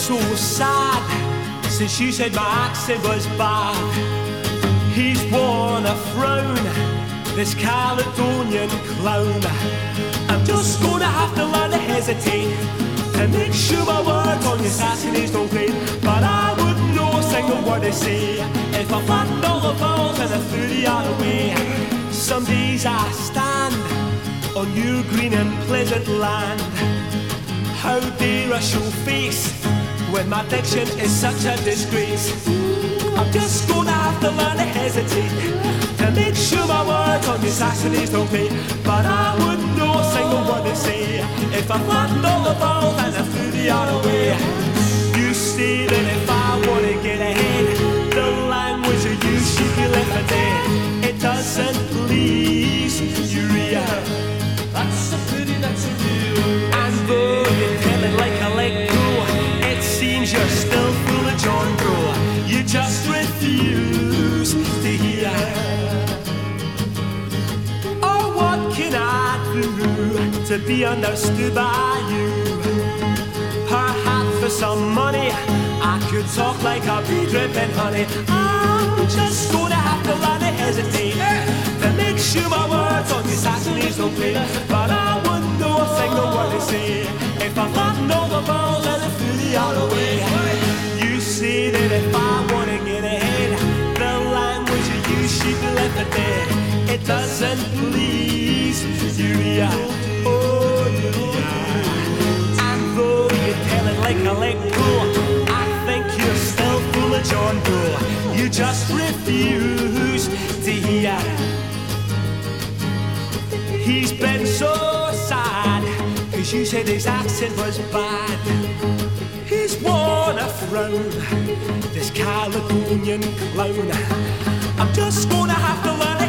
so sad since you said my accent was bad. He's worn a frown, this Caledonian clown. I'm just gonna have to learn to hesitate and make sure my words on your Saturdays don't grate. But I wouldn't know a single word to say if I flattened all the balls and I threw the other way. Some days I stand on your green and pleasant land. How dare I show face when my diction is such a disgrace? I'm just gonna have to learn to hesitate to make sure my words on your Saturdays don't pay. But I wouldn't know a single word to say if I flattened all the balls and I threw the other way. You say that if I wanna get ahead, the language I use should be left for dead. It doesn't please you, Ria. That's a pity, that's a real. And though you tell it like a let go, it seems you're still full of John Doe. You just refuse to hear. Oh, what can I do to be understood by you? Perhaps for some money I could talk like a bee dripping honey. I'm just gonna have to learn to hesitate to make sure my words on your Saturdays don't play. But I wouldn't know a single word to say if I flattened all the balls and I threw the other way. You say that if I wanna get ahead, the language you use should be left for dead. It doesn't please you, yeah. Oh, yeah. And though you tell it like a let go, I think you're still full of John Doe. You just refuse to hear. He's been so sad, cause you said his accent was bad. He's worn a frown, this Caledonian clown. I'm just gonna have to learn to